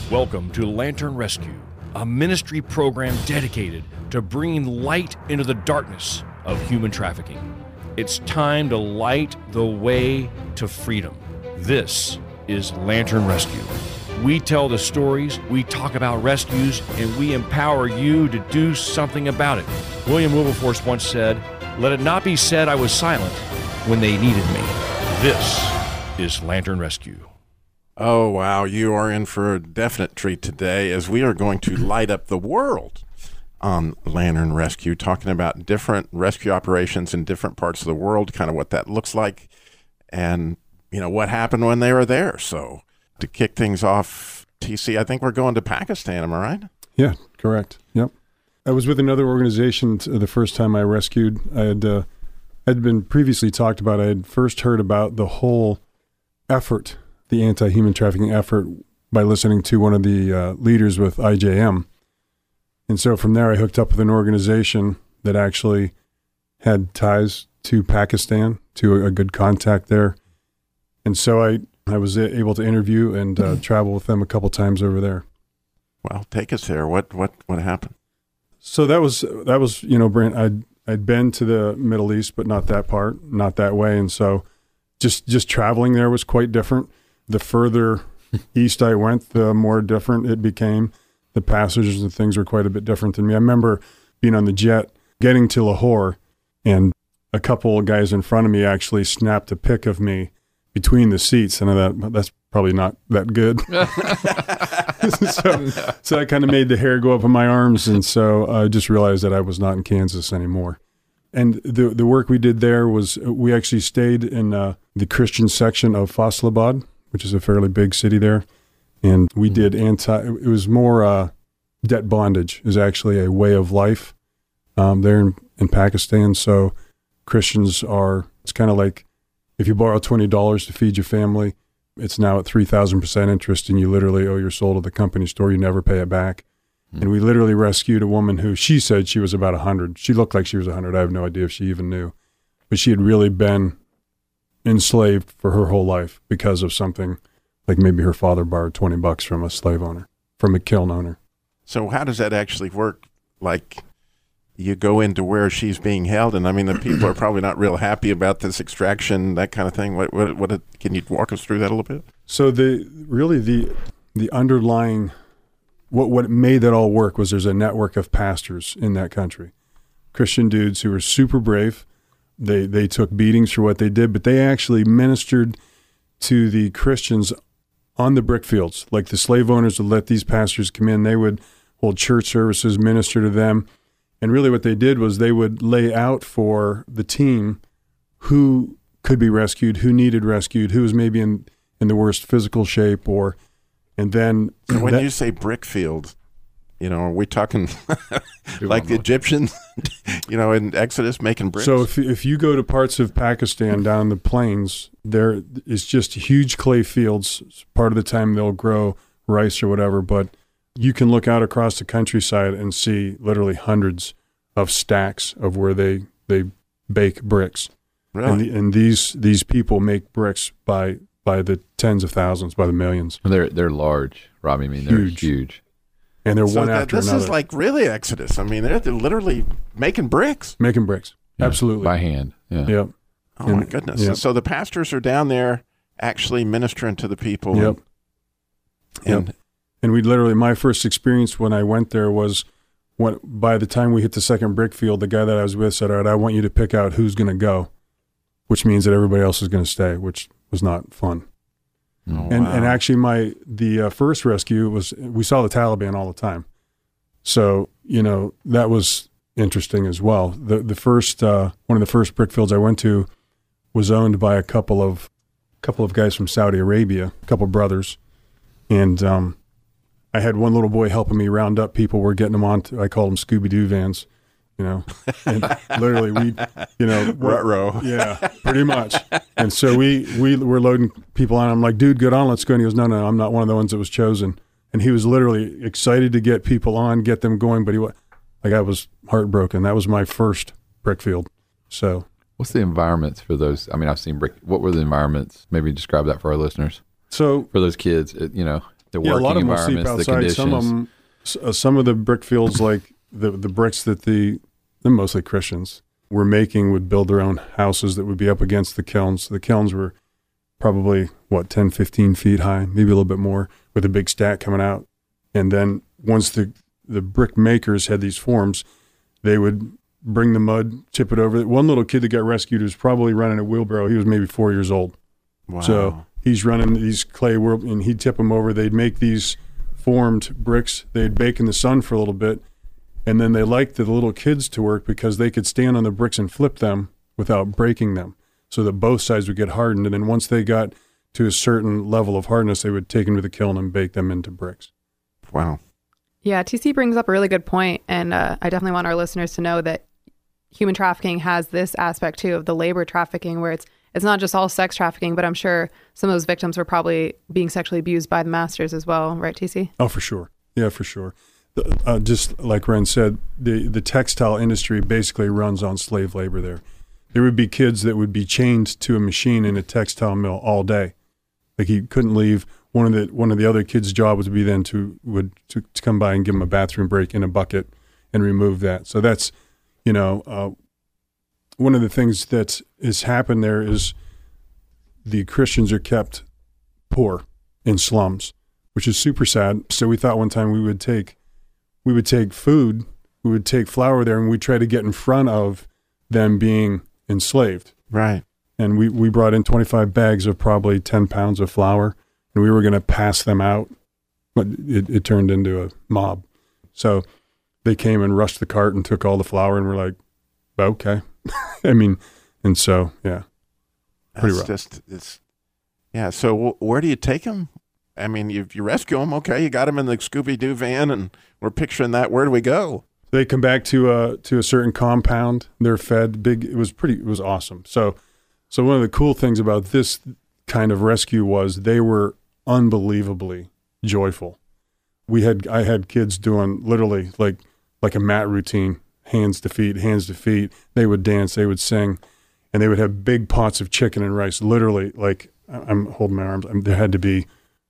Welcome to Lantern Rescue, a ministry program dedicated to bringing light into the darkness of human trafficking. It's time to light the way to freedom. This is Lantern Rescue. We tell the stories, we talk about rescues, and we empower you to do something about it. William Wilberforce once said, "Let it not be said I was silent when they needed me." This is Lantern Rescue. Oh, wow. You are in for a definite treat today as we are going to light up the world on Lantern Rescue, talking about different rescue operations in different parts of the world, kind of what that looks like, and, you know, what happened when they were there. So to kick things off, TC, I think we're going to Pakistan, am I right? Yeah, correct. Yep. I was with another organization the first time I rescued. I had been previously talked about. I had first heard about the whole effort, the anti-human trafficking effort, by listening to one of the leaders with IJM. And so from there, I hooked up with an organization that actually had ties to Pakistan, to a good contact there. And so I was able to interview and travel with them a couple times over there. Well, take us there. What happened? So that was Brent, I'd been to the Middle East, but not that part, not that way. And so just traveling there was quite different. The further east I went, the more different it became. The passages and things were quite a bit different than me. I remember being on the jet, getting to Lahore, and a couple of guys in front of me actually snapped a pic of me between the seats, and I thought, that's probably not that good. So that kind of made the hair go up on my arms, and so I just realized that I was not in Kansas anymore. And the work we did there was, we actually stayed in the Christian section of Faisalabad, which is a fairly big city there. And we did it was more debt bondage is actually a way of life there in Pakistan. So Christians it's kind of like if you borrow $20 to feed your family, it's now at 3,000% interest, and you literally owe your soul to the company store. You never pay it back. And we literally rescued a woman who, she said she was about 100. She looked like she was 100. I have no idea if she even knew. But she had really been enslaved for her whole life because of something like maybe her father borrowed $20 from a slave owner, from a kiln owner. So how does that actually work? Like, you go into where she's being held, and I mean, the people are probably not real happy about this extraction, that kind of thing. What can you walk us through that a little bit? So the underlying, what made that all work was there's a network of pastors in that country, Christian dudes who were super brave. They took beatings for what they did, but they actually ministered to the Christians on the brick fields. Like the slave owners would let these pastors come in. They would hold church services, minister to them. And really what they did was they would lay out for the team who could be rescued, who needed rescued, who was maybe in the worst physical shape, and then... So when you say brick field, are we talking like the Egyptians, in Exodus making bricks? So if you go to parts of Pakistan down in the plains, there is just huge clay fields. Part of the time they'll grow rice or whatever, but you can look out across the countryside and see literally hundreds of stacks of where they bake bricks. Really? And these people make bricks by the tens of thousands, by the millions. They're large, Robbie. I mean, they're huge. And they're one after another. This is like really Exodus. I mean, they're literally making bricks. Making bricks. Yeah, absolutely. By hand. Yeah. Yep. Oh, my goodness. Yep. So the pastors are down there actually ministering to the people. Yep. And we literally, my first experience when I went there was by the time we hit the second brick field, the guy that I was with said, "All right, I want you to pick out who's going to go," which means that everybody else is going to stay, which was not fun. Oh, And wow. actually the first rescue was, we saw the Taliban all the time. So, that was interesting as well. The first, one of the first brick fields I went to was owned by a couple of guys from Saudi Arabia, a couple of brothers. And, I had one little boy helping me round up people. We're getting them I call them Scooby-Doo vans, and literally Ruh-roh. Yeah, pretty much. And so we were loading people on. I'm like, "Dude, get on, let's go." And he goes, No, I'm not one of the ones that was chosen. And he was literally excited to get people on, get them going. But I was heartbroken. That was my first brick field. So what's the environments for those? I mean, I've seen brick. What were the environments? Maybe describe that for our listeners. So for those kids, the Yeah, a working lot of them will sleep environments, the outside. conditions. Some of the brick fields, like the bricks that they're mostly Christians, were making would build their own houses that would be up against the kilns. The kilns were probably, 10, 15 feet high, maybe a little bit more, with a big stack coming out. And then once the brick makers had these forms, they would bring the mud, tip it over. One little kid that got rescued was probably running a wheelbarrow. He was maybe 4 years old. Wow. So he's running these clay and he'd tip them over. They'd make these formed bricks. They'd bake in the sun for a little bit. And then they liked the little kids to work because they could stand on the bricks and flip them without breaking them, so that both sides would get hardened. And then once they got to a certain level of hardness, they would take them to the kiln and bake them into bricks. Wow. Yeah, TC brings up a really good point, and I definitely want our listeners to know that human trafficking has this aspect too of the labor trafficking, where it's not just all sex trafficking, but I'm sure some of those victims were probably being sexually abused by the masters as well, right, TC? Oh, for sure. Yeah, for sure. Just like Ren said, the textile industry basically runs on slave labor there. There would be kids that would be chained to a machine in a textile mill all day. Like he couldn't leave. One of the other kids' job would be then to come by and give him a bathroom break in a bucket and remove that. So that's, one of the things that has happened there is the Christians are kept poor in slums, which is super sad. So we thought one time we would take food, we would take flour there, and we'd try to get in front of them being enslaved. Right. And we brought in 25 bags of probably 10 pounds of flour, and we were going to pass them out, but it turned into a mob. So they came and rushed the cart and took all the flour, and we're like, okay. And so, yeah. Pretty rough. So where do you take them? I mean, you rescue them, okay, you got them in the Scooby-Doo van, and we're picturing that. Where do we go? They come back to a certain compound. They're fed. It was awesome. So one of the cool things about this kind of rescue was they were unbelievably joyful. I had kids doing literally like a mat routine, hands to feet. They would dance, they would sing, and they would have big pots of chicken and rice. Literally, like I'm holding my arms. There had to be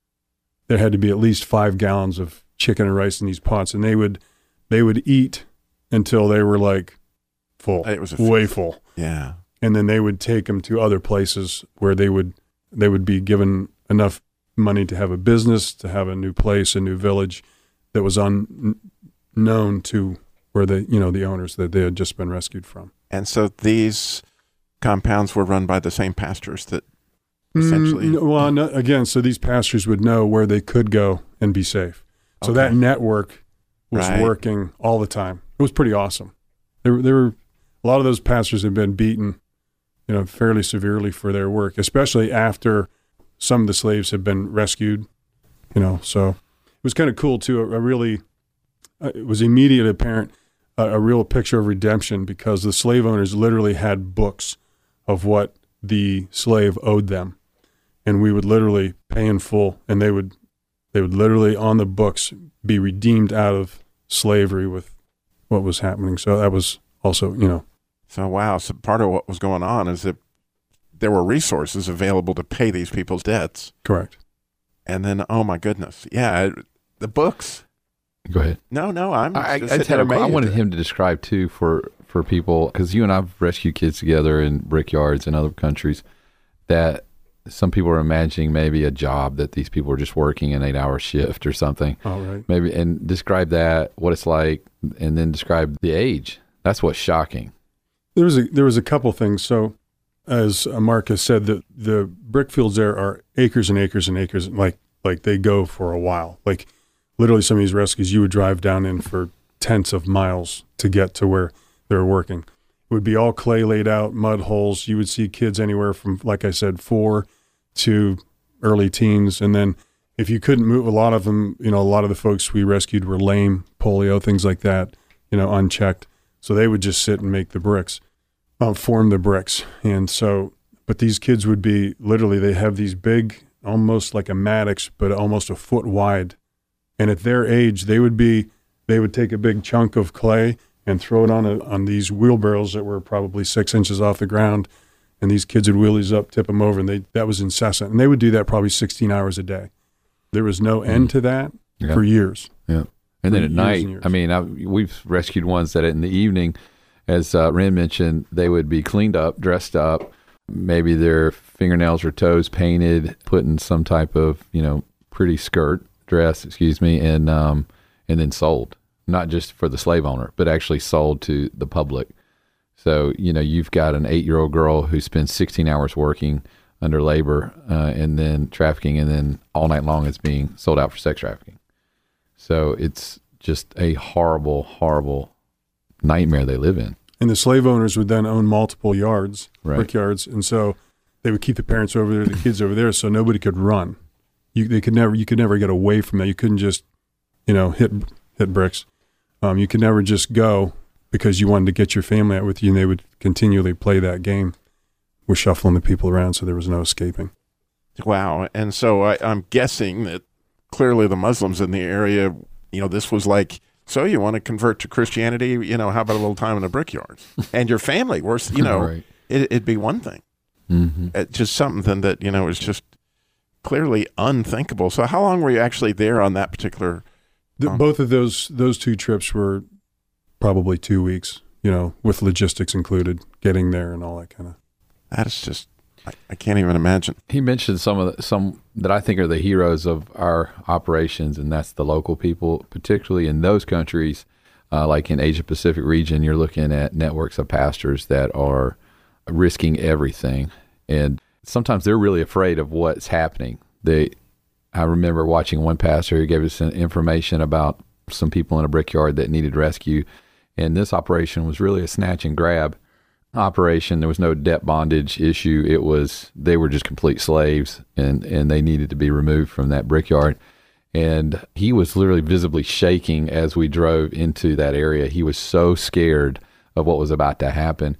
at least 5 gallons of chicken and rice in these pots, and they would eat until they were like full. It was way full. Yeah. And then they would take them to other places where they would be given enough money to have a business, to have a new place, a new village that was unknown to where the owners that they had just been rescued from. And so these compounds were run by the same pastors that essentially. So these pastors would know where they could go and be safe. So that network was working all the time. It was pretty awesome. There were a lot of those pastors had been beaten, fairly severely for their work, especially after some of the slaves had been rescued. So it was kind of cool too. It was immediate apparent, a real picture of redemption, because the slave owners literally had books of what the slave owed them, and we would literally pay in full, and they would literally on the books be redeemed out of slavery with what was happening. So that was also, So wow. So part of what was going on is that there were resources available to pay these people's debts. Correct. And then, oh my goodness. Yeah. The books. Go ahead. No, I wanted him to describe too for people, because you and I've rescued kids together in brickyards in other countries, that some people are imagining maybe a job that these people are just working an 8-hour shift or something. Oh, right. Maybe, and describe that, what it's like, and then describe the age. That's what's shocking. There was a couple things. So, as Mark has said, the brick fields there are acres and acres and acres. Like they go for a while. Like literally, some of these rescues you would drive down in for tenths of miles to get to where they're working. It would be all clay laid out, mud holes. You would see kids anywhere from, like I said, 4 to early teens. And then if you couldn't move, a lot of them, a lot of the folks we rescued were lame, polio, things like that, unchecked. So they would just sit and make the bricks, form the bricks. And so, but these kids would be literally, they have these big, almost like a Maddox, but almost a foot wide. And at their age, they would take a big chunk of clay and throw it on these wheelbarrows that were probably 6 inches off the ground. And these kids would wheel these up, tip them over, and that was incessant. And they would do that probably 16 hours a day. There was no end to that for years. Yeah. And then at night, I mean, we've rescued ones that in the evening, as Ren mentioned, they would be cleaned up, dressed up, maybe their fingernails or toes painted, put in some type of, pretty dress, and then sold. Not just for the slave owner, but actually sold to the public. So, you've got an 8-year-old girl who spends 16 hours working under labor and then trafficking, and then all night long it's being sold out for sex trafficking. So it's just a horrible, horrible nightmare they live in. And the slave owners would then own multiple yards, brickyards, and so they would keep the parents over there, the kids over there, so nobody could run. You could never get away from that. You couldn't just, hit bricks. You could never just go because you wanted to get your family out with you, and they would continually play that game. We're shuffling the people around, so there was no escaping. Wow. And so I'm guessing that clearly the Muslims in the area, this was like, so you want to convert to Christianity, how about a little time in the brickyards? And your family, worse, right. It'd be one thing. Mm-hmm. Just something that, was just clearly unthinkable. So how long were you actually there on that particular? Both of those 2 trips were probably 2 weeks, with logistics included, getting there and all that kind of. That is just, I can't even imagine. He mentioned some that I think are the heroes of our operations, and that's the local people, particularly in those countries, like in Asia Pacific region. You're looking at networks of pastors that are risking everything, and sometimes they're really afraid of what's happening. I remember watching one pastor who gave us information about some people in a brickyard that needed rescue, and this operation was really a snatch and grab operation. There was no debt bondage issue. They were just complete slaves, and they needed to be removed from that brickyard. And he was literally visibly shaking as we drove into that area. He was so scared of what was about to happen.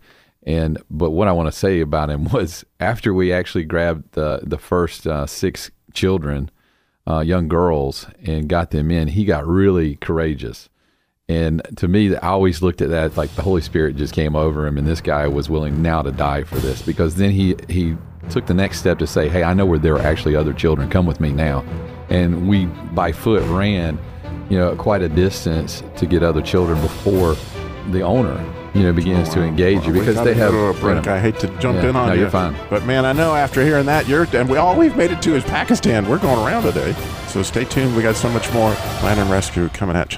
But what I want to say about him was, after we actually grabbed the first 6 children, young girls, and got them in, he got really courageous. And to me, I always looked at that like the Holy Spirit just came over him, and this guy was willing now to die for this, because then he took the next step to say, hey, I know where there are actually other children. Come with me now. And we, by foot, ran, quite a distance to get other children before the owner, begins to engage you, because they have. I hate to jump in on you. You're fine. But man, I know after hearing that, all we've made it to is Pakistan. We're going around today. So stay tuned. We got so much more Lantern Rescue coming at you.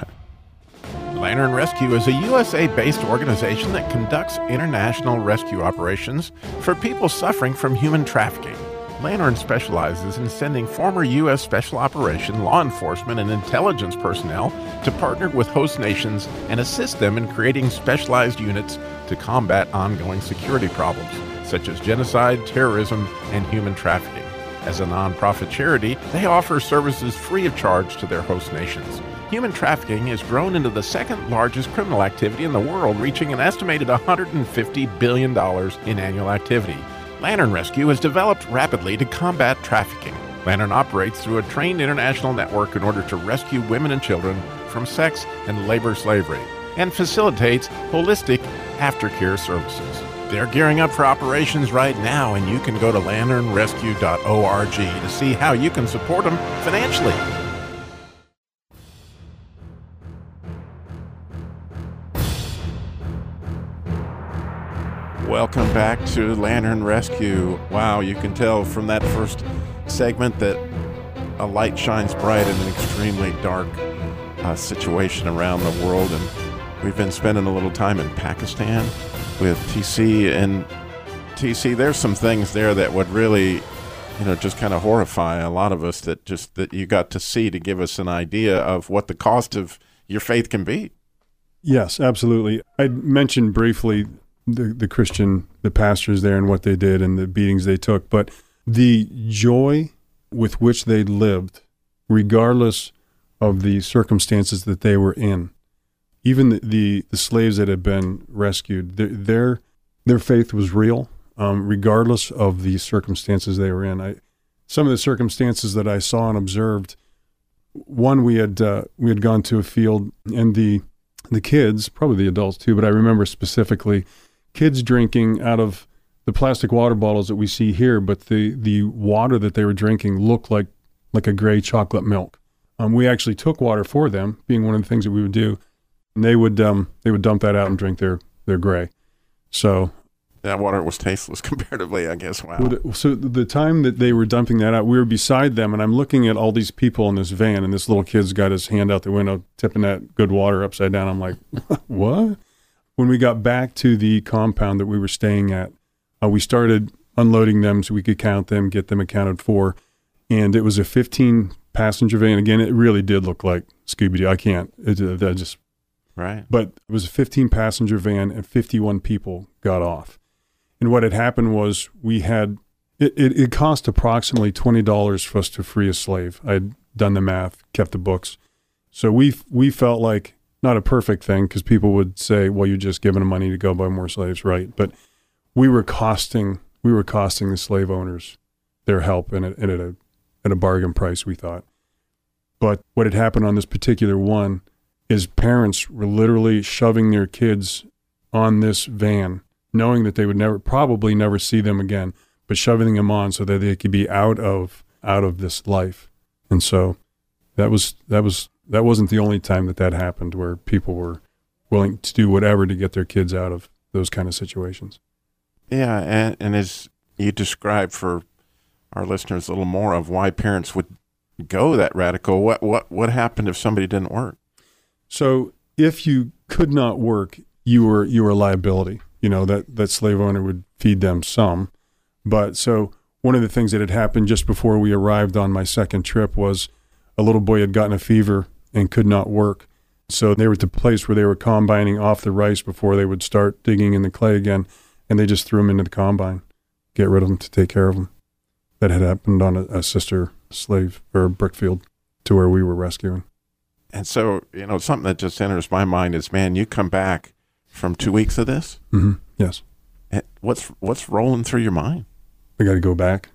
Lantern Rescue is a USA-based organization that conducts international rescue operations for people suffering from human trafficking. Lantern specializes in sending former U.S. Special Operation, law enforcement, and intelligence personnel to partner with host nations and assist them in creating specialized units to combat ongoing security problems, such as genocide, terrorism, and human trafficking. As a nonprofit charity, they offer services free of charge to their host nations. Human trafficking has grown into the second largest criminal activity in the world, reaching an estimated $150 billion in annual activity. Lantern Rescue has developed rapidly to combat trafficking. Lantern operates through a trained international network in order to rescue women and children from sex and labor slavery, and facilitates holistic aftercare services. They're gearing up for operations right now, and you can go to lanternrescue.org to see how you can support them financially. Welcome back to Lantern Rescue. Wow, you can tell from that first segment that a light shines bright in an extremely dark situation around the world. And we've been spending a little time in Pakistan with TC. And TC, there's some things there that would really, just kind of horrify a lot of us that you got to see, to give us an idea of what the cost of your faith can be. Yes, absolutely. I mentioned briefly the pastors there and what they did and the beatings they took, but the joy with which they lived, regardless of the circumstances that they were in, even the slaves that had been rescued, their faith was real, regardless of the circumstances they were in. Some of the circumstances that I saw and observed, one, we had gone to a field, and the kids, probably the adults too, but I remember specifically kids drinking out of the plastic water bottles that we see here, but the water that they were drinking looked like like a gray chocolate milk. We actually took water for them, being one of the things that we would do, and they would dump that out and drink their gray. So that water was tasteless comparatively, I guess. Wow. So the time that they were dumping that out, we were beside them, and I'm looking at all these people in this van, and this little kid's got his hand out the window, tipping that good water upside down. I'm like, what? When we got back to the compound that we were staying at, we started unloading them so we could count them, get them accounted for. And it was a 15-passenger van. Again, it really did look like Scooby-Doo. I can't. Right. But it was a 15-passenger van, and 51 people got off. And what had happened was it cost approximately $20 for us to free a slave. I had done the math, kept the books. So we felt like, not a perfect thing, because people would say, well, you're just giving them money to go buy more slaves, right? But we were costing the slave owners their help and at a bargain price, we thought. But what had happened on this particular one is parents were literally shoving their kids on this van, knowing that they would probably never see them again, but shoving them on so that they could be out of this life. And so that wasn't the only time that happened, where people were willing to do whatever to get their kids out of those kind of situations. Yeah, and as you described for our listeners a little more of why parents would go that radical, what happened if somebody didn't work? So if you could not work, you were a liability. You know, that slave owner would feed them some. But so one of the things that had happened just before we arrived on my second trip was a little boy had gotten a fever and could not work. So they were at the place where they were combining off the rice before they would start digging in the clay again, and they just threw him into the combine, get rid of him to take care of him. That had happened on a sister slave or brick field to where we were rescuing. And so, something that just enters my mind is, man, you come back from 2 weeks of this? Mm-hmm. Yes. And what's rolling through your mind? I got to go back.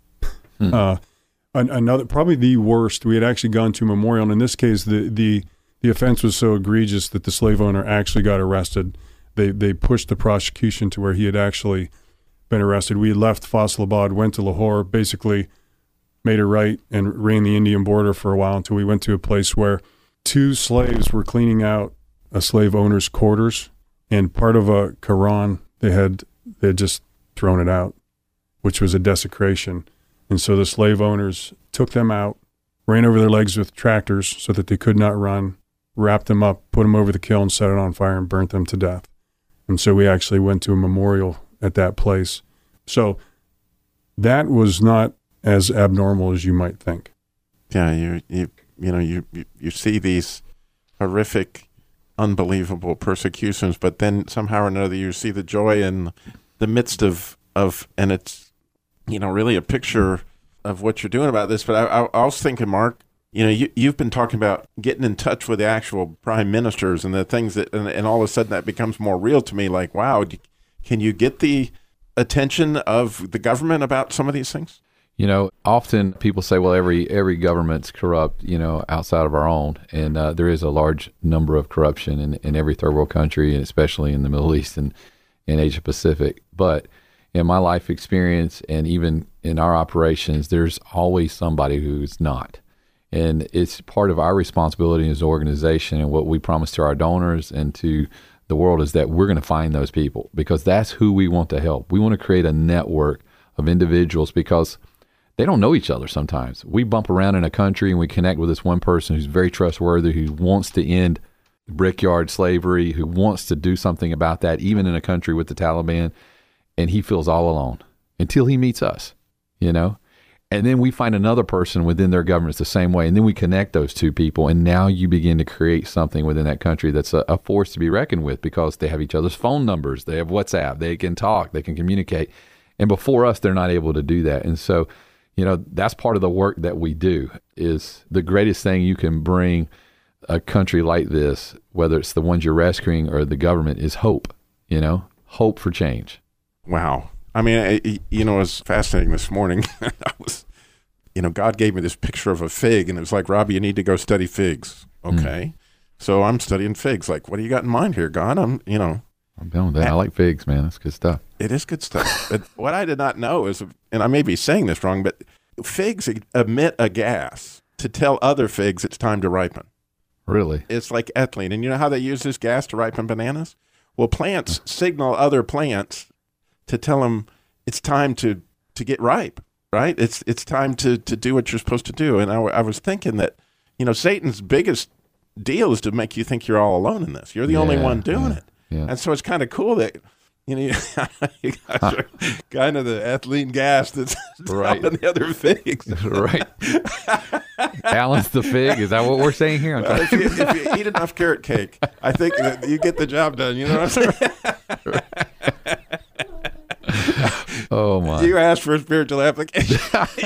Another, probably the worst, we had actually gone to a memorial, and in this case, the offense was so egregious that the slave owner actually got arrested. They pushed the prosecution to where he had actually been arrested. We had left Faisalabad, went to Lahore, basically made a right and ran the Indian border for a while until we went to a place where 2 slaves were cleaning out a slave owner's quarters, and part of a Quran, they had just thrown it out, which was a desecration. And so the slave owners took them out, ran over their legs with tractors so that they could not run, wrapped them up, put them over the kiln, set it on fire, and burnt them to death. And so we actually went to a memorial at that place. So that was not as abnormal as you might think. Yeah, you see these horrific, unbelievable persecutions, but then somehow or another you see the joy in the midst of and it's really a picture of what you're doing about this. But I was thinking, Mark, you've been talking about getting in touch with the actual prime ministers and the things that, and all of a sudden that becomes more real to me. Like, wow, can you get the attention of the government about some of these things? Often people say, well, every government's corrupt, outside of our own. And there is a large number of corruption in every third world country, and especially in the Middle East and in Asia Pacific. But in my life experience, and even in our operations, there's always somebody who's not. And it's part of our responsibility as an organization, and what we promise to our donors and to the world is that we're going to find those people, because that's who we want to help. We want to create a network of individuals, because they don't know each other sometimes. We bump around in a country and we connect with this one person who's very trustworthy, who wants to end brickyard slavery, who wants to do something about that, even in a country with the Taliban. And he feels all alone until he meets us, And then we find another person within their government it's the same way. And then we connect those two people. And now you begin to create something within that country that's a force to be reckoned with, because they have each other's phone numbers. They have WhatsApp. They can talk. They can communicate. And before us, they're not able to do that. And so, that's part of the work that we do. Is the greatest thing you can bring a country like this, whether it's the ones you're rescuing or the government, is hope, hope for change. Wow. I mean, it was fascinating this morning. God gave me this picture of a fig, and it was like, Robbie, you need to go study figs. Okay. So I'm studying figs. Like, what do you got in mind here, God? I'm doing that. I like figs, man. That's good stuff. It is good stuff. But what I did not know is, and I may be saying this wrong, but figs emit a gas to tell other figs it's time to ripen. Really? It's like ethylene. And you know how they use this gas to ripen bananas? Well, plants signal other plants to tell them it's time to get ripe, right? It's time to do what you're supposed to do. And I was thinking that, Satan's biggest deal is to make you think you're all alone in this. You're the only one doing it. Yeah. And so it's kind of cool that, you guys are kind of the ethylene gas that's right. telling the other figs. Right. Alan's the fig. Is that what we're saying here? If you eat enough carrot cake, I think that you get the job done. You know what I'm saying? Oh, my. You asked for a spiritual application.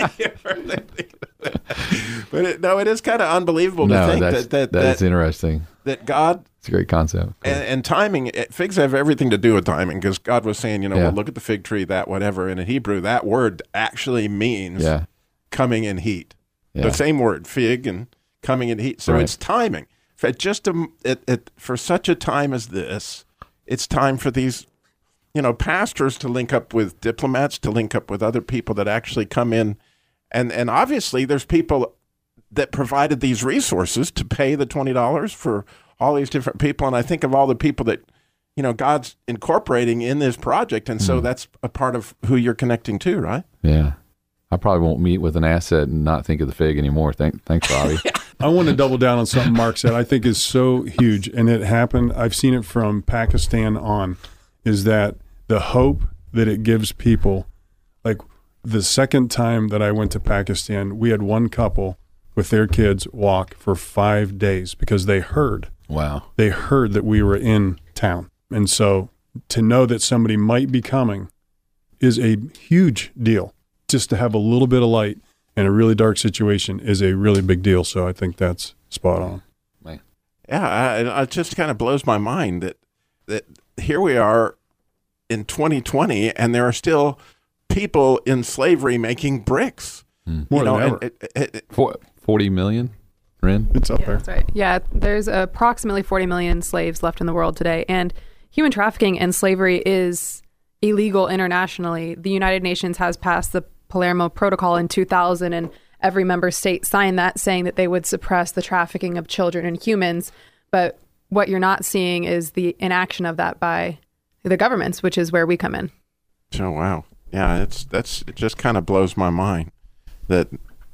But it is kind of unbelievable to think that's interesting. That God... It's a great concept. And timing, figs have everything to do with timing, because God was saying, well, look at the fig tree, that whatever. And in Hebrew, that word actually means coming in heat. Yeah. The same word, fig, and coming in heat. So it's timing. For such a time as this, it's time for these, pastors to link up with diplomats, to link up with other people that actually come in. And obviously, there's people that provided these resources to pay the $20 for all these different people. And I think of all the people that, God's incorporating in this project. And so that's a part of who you're connecting to, right? Yeah. I probably won't meet with an asset and not think of the fig anymore. Thanks, Bobby. I want to double down on something Mark said I think is so huge, and it happened. I've seen it from Pakistan on, is that the hope that it gives people. Like the second time that I went to Pakistan, we had one couple with their kids walk for 5 days because they heard. Wow. They heard that we were in town. And so to know that somebody might be coming is a huge deal. Just to have a little bit of light in a really dark situation is a really big deal. So I think that's spot on. Man. Yeah, it just kind of blows my mind that here we are in 2020 and there are still people in slavery making bricks. More than ever. 40 million, Ren? It's up there. That's right. Yeah, there's approximately 40 million slaves left in the world today. And human trafficking and slavery is illegal internationally. The United Nations has passed the Palermo Protocol in 2000, and every member state signed that, saying that they would suppress the trafficking of children and humans. But what you're not seeing is the inaction of that by the governments, which is where we come in. Oh, wow. Yeah, it just kind of blows my mind that,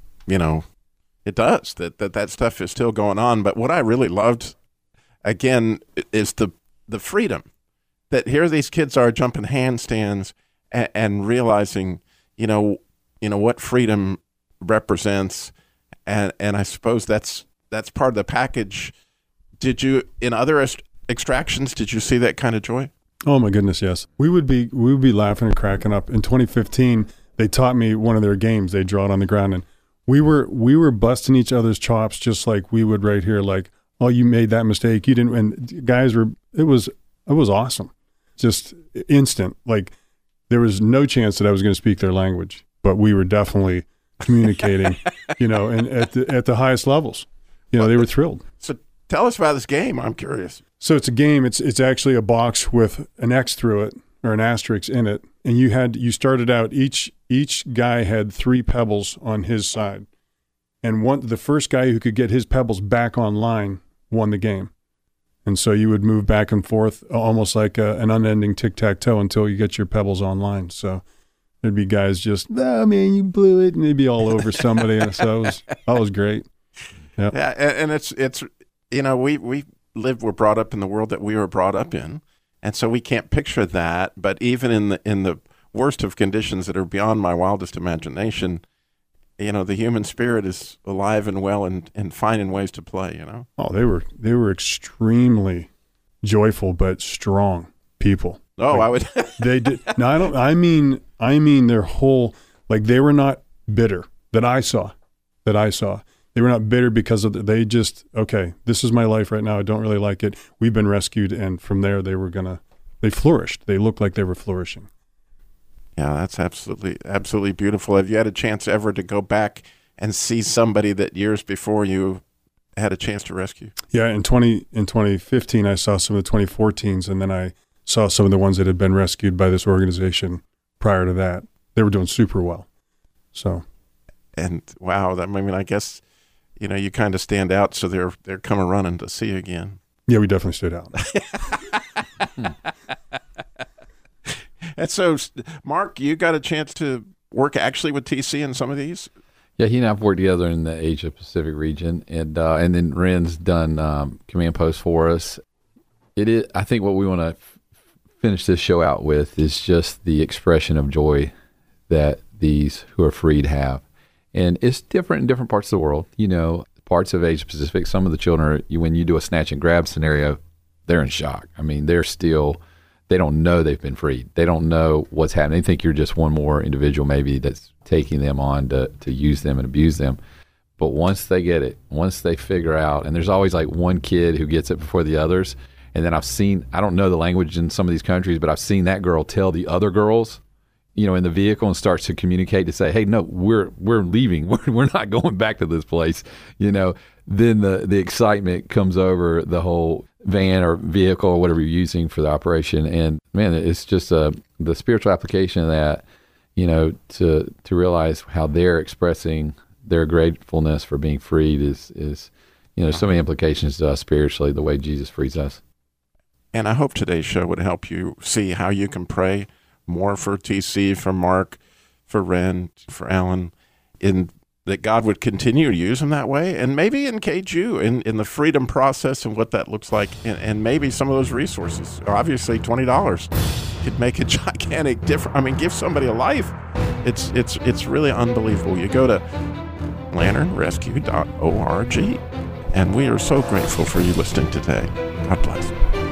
it does, that stuff is still going on. But what I really loved, again, is the freedom that here these kids are jumping handstands and realizing, what freedom represents. And I suppose that's part of the package. Did you, in other extractions, did you see that kind of joy? Oh my goodness, yes. We would be laughing and cracking up. In 2015, they taught me one of their games. They draw it on the ground, and we were busting each other's chops just like we would right here. Like, oh, you made that mistake. You didn't. And guys it was awesome. Just instant. Like there was no chance that I was going to speak their language, but we were definitely communicating, and at the highest levels. They were thrilled. So tell us about this game. I'm curious. So it's a game. It's actually a box with an X through it or an asterisk in it, and you started out. Each guy had 3 pebbles on his side, and the first guy who could get his pebbles back online won the game. And so you would move back and forth almost like an unending tic-tac-toe until you get your pebbles online. So there'd be guys just, oh, man, you blew it, and they'd be all over somebody. And so that was great. Yep. Yeah, and it's we're brought up in the world that we were brought up in, and so we can't picture that. But even in the worst of conditions that are beyond my wildest imagination, the human spirit is alive and well and finding ways to play. Oh, they were extremely joyful but strong people. Oh, I would. They did. No, I mean their whole, like, they were not bitter that I saw. They were not bitter because of they just, okay, this is my life right now. I don't really like it. We've been rescued. And from there, they flourished. They looked like they were flourishing. Yeah, that's absolutely beautiful. Have you had a chance ever to go back and see somebody that years before you had a chance to rescue? Yeah, in 2015, I saw some of the 2014s, and then I saw some of the ones that had been rescued by this organization prior to that. They were doing super well. So, And wow, I guess, you kind of stand out, so they're coming running to see you again. Yeah, we definitely stood out. And so, Mark, you got a chance to work actually with TC in some of these? Yeah, he and I have worked together in the Asia Pacific region, and then Ren's done command posts for us. It is, I think, what we want to finish this show out with is just the expression of joy that these who are freed have, and it's different in different parts of the world. Parts of Asia Pacific, some of the children, when you do a snatch and grab scenario, they're in shock. I mean, they don't know they've been freed. They don't know what's happening. They think you're just one more individual maybe that's taking them on to use them and abuse them. But once they get it, once they figure out, and there's always like one kid who gets it before the others. And then I don't know the language in some of these countries, but I've seen that girl tell the other girls, in the vehicle, and starts to communicate to say, hey, no, we're leaving. We're not going back to this place. Then the excitement comes over the whole van or vehicle or whatever you're using for the operation. And man, it's just the spiritual application of that, to realize how they're expressing their gratefulness for being freed is so many implications to us spiritually, the way Jesus frees us. And I hope today's show would help you see how you can pray more for TC, for Mark, for Ren, for Alan, that God would continue to use them that way, and maybe engage you in the freedom process and what that looks like, and maybe some of those resources. Obviously, $20 could make a gigantic difference. Give somebody a life. It's really unbelievable. You go to lanternrescue.org, and we are so grateful for you listening today. God bless.